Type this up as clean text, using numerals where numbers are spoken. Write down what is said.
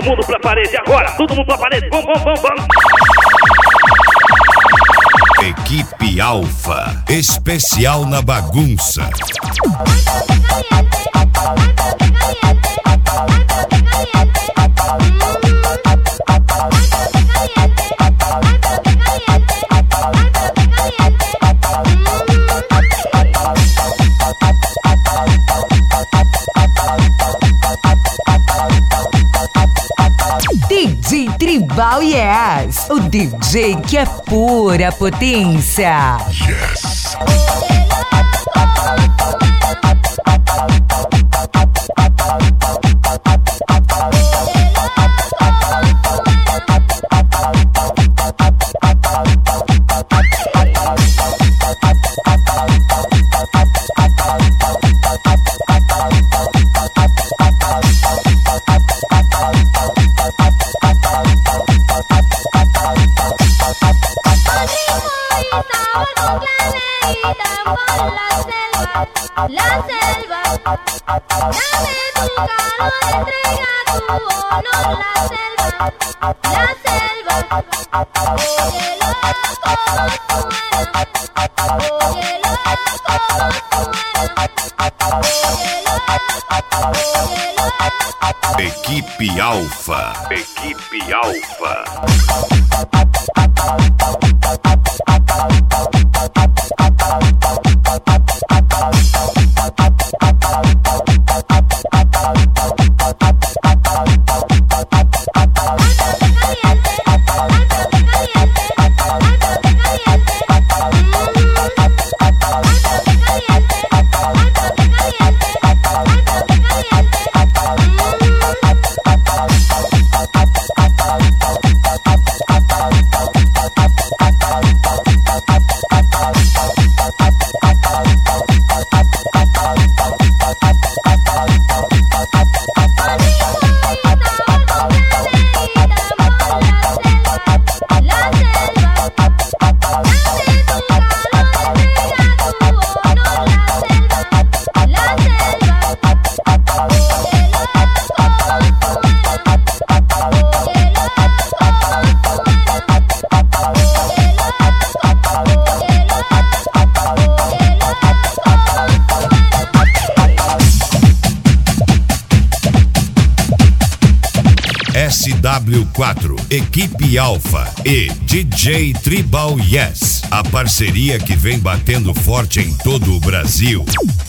mundo pra parede agora. Todo mundo pra parede. Vamos. Equipe Alfa, especial na bagunça. DJ Tribal Yes, o DJ que é pura potência. Yes. La selva, dame tu calor, entrega tu honor, la selva, óyelo como suena, óyelo como suena, Equipe Alfa. SW4, Equipe Alfa e DJ Tribal Yes. A parceria que vem batendo forte em todo o Brasil.